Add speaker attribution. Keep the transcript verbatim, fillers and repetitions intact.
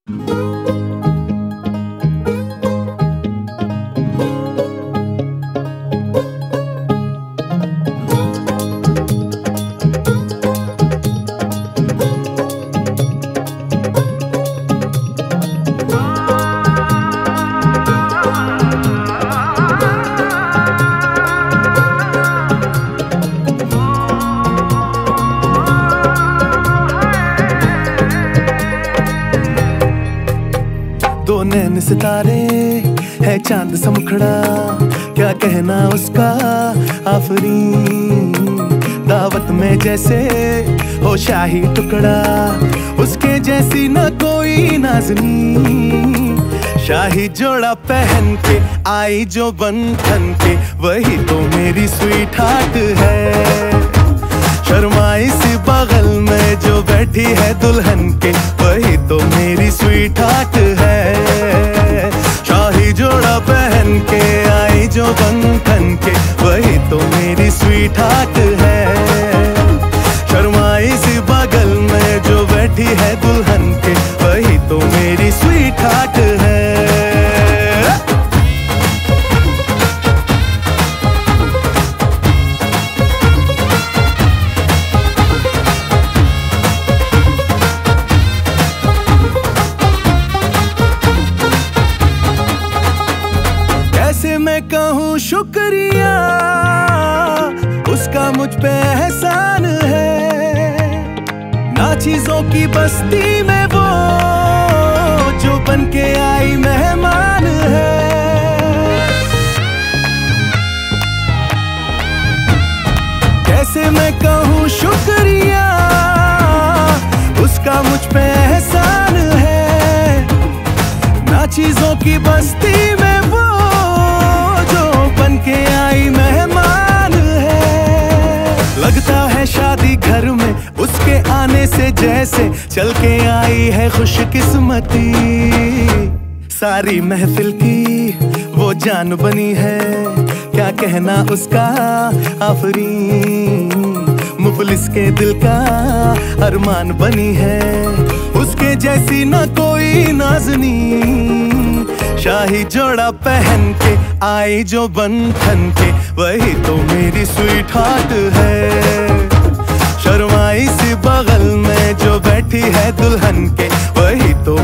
Speaker 1: दो नैन सितारे है चांद सा मुखड़ा, क्या कहना उसका आफरीन। दावत में जैसे हो शाही टुकड़ा, उसके जैसी न कोई नाज़नीन। शाही जोड़ा पहन के आई जो बंधन के, वही तो मेरी स्वीट हार्ट है। शर्माई सी बगल में जो बैठी है दुल्हन के, वही तो मेरी स्वीट हार्ट है। शाही जोड़ा पहन के आई जो बंधन के, वही तो मेरी स्वीट हार्ट है। शर्माई सी बगल में जो बैठी है दुल्हन के, वही तो मेरी स्वीट हार्ट है। मैं कहूँ शुक्रिया, उसका मुझ पे एहसान है। ना चीजों की बस्ती में वो जो बन के आई मेहमान है। कैसे मैं कहूँ शुक्रिया, उसका मुझ पे एहसान है। ना चीजों की बस्ती में वो के आई मेहमान है। लगता है शादी घर में उसके आने से जैसे चल के आई है खुशकिस्मती। सारी महफिल की वो जान बनी है, क्या कहना उसका आफरीन। मुफलिस के दिल का अरमान बनी है, उसके जैसी न कोई नाज़नीन। शाही जोड़ा पहन के आई जो बंधन के, वही तो मेरी स्वीट हार्ट है। शर्माई सी बगल में जो बैठी है दुल्हन के, वही तो